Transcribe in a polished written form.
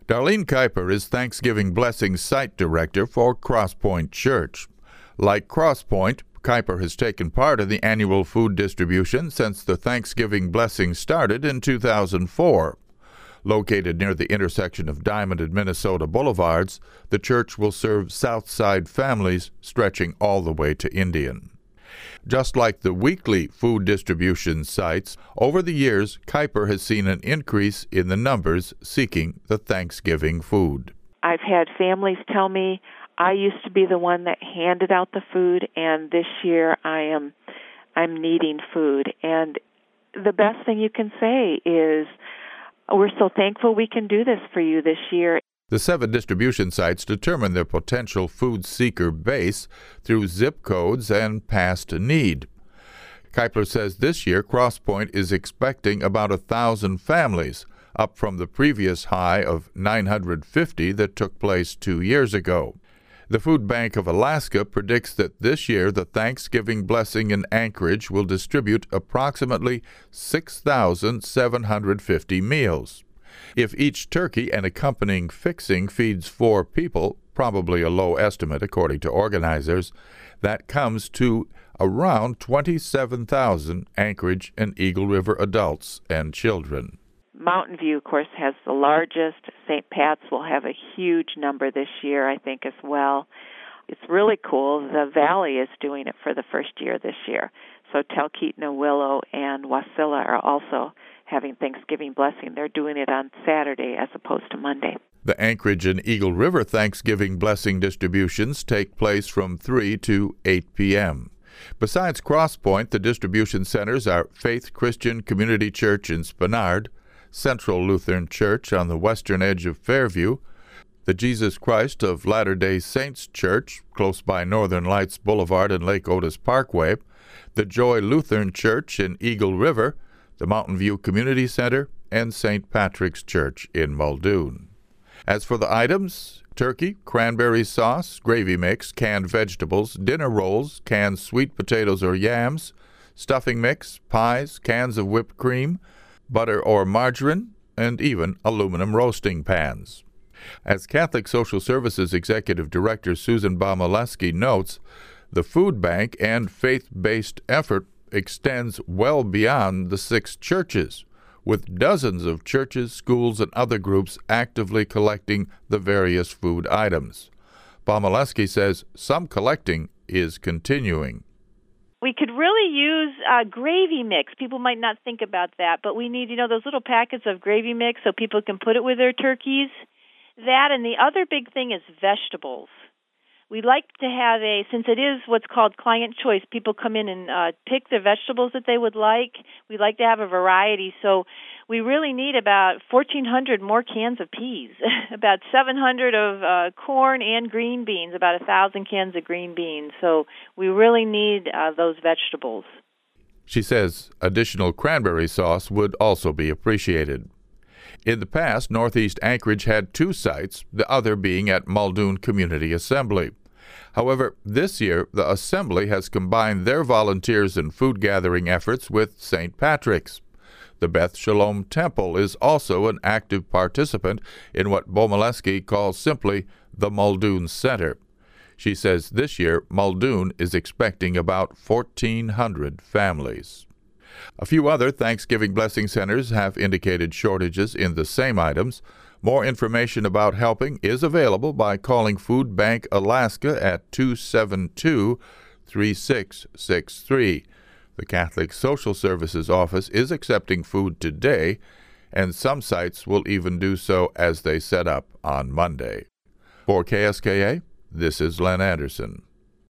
Darlene Kuiper is Thanksgiving Blessing Site Director for Crosspoint Church. Like Crosspoint, Kuiper has taken part in the annual food distribution since the Thanksgiving Blessing started in 2004. Located near the intersection of Diamond and Minnesota Boulevards, the church will serve South Side families stretching all the way to Indian. Just like the weekly food distribution sites, over the years, Kuiper has seen an increase in the numbers seeking the Thanksgiving food. I've had families tell me, I used to be the one that handed out the food, and this year I'm needing food. And the best thing you can say is, we're so thankful we can do this for you this year. The 7 distribution sites determine their potential food seeker base through zip codes and past need. Kuiper says this year Crosspoint is expecting about 1,000 families, up from the previous high of 950 that took place 2 years ago. The Food Bank of Alaska predicts that this year the Thanksgiving Blessing in Anchorage will distribute approximately 6,750 meals. If each turkey and accompanying fixing feeds 4 people, probably a low estimate according to organizers, that comes to around 27,000 Anchorage and Eagle River adults and children. Mountain View, of course, has the largest. St. Pat's will have a huge number this year, I think, as well. It's really cool. The Valley is doing it for the first year this year. So Talkeetna, Willow, and Wasilla are also having Thanksgiving Blessing. They're doing it on Saturday as opposed to Monday. The Anchorage and Eagle River Thanksgiving Blessing distributions take place from 3 to 8 p.m. Besides Crosspoint, the distribution centers are Faith Christian Community Church in Spenard, Central Lutheran Church on the western edge of Fairview, the Jesus Christ of Latter-day Saints Church, close by Northern Lights Boulevard and Lake Otis Parkway, the Joy Lutheran Church in Eagle River, the Mountain View Community Center, and St. Patrick's Church in Muldoon. As for the items, turkey, cranberry sauce, gravy mix, canned vegetables, dinner rolls, canned sweet potatoes or yams, stuffing mix, pies, cans of whipped cream, butter or margarine, and even aluminum roasting pans. As Catholic Social Services Executive Director Susan Bomaleski notes, the food bank and faith-based effort extends well beyond the 6 churches, with dozens of churches, schools, and other groups actively collecting the various food items. Bomaleski says some collecting is continuing. We could really use gravy mix. People might not think about that, but we need, those little packets of gravy mix so people can put it with their turkeys. That, and the other big thing is vegetables. We like to have since it is what's called client choice, people come in and pick the vegetables that they would like. We like to have a variety, so we really need about 1,400 more cans of peas, about 700 of corn and green beans, about 1,000 cans of green beans. So we really need those vegetables. She says additional cranberry sauce would also be appreciated. In the past, Northeast Anchorage had 2 sites, the other being at Muldoon Community Assembly. However, this year, the Assembly has combined their volunteers and food gathering efforts with St. Patrick's. The Beth Shalom Temple is also an active participant in what Bomaleski calls simply the Muldoon Center. She says this year, Muldoon is expecting about 1,400 families. A few other Thanksgiving Blessing Centers have indicated shortages in the same items. More information about helping is available by calling Food Bank Alaska at 272-3663. The Catholic Social Services Office is accepting food today, and some sites will even do so as they set up on Monday. For KSKA, this is Len Anderson.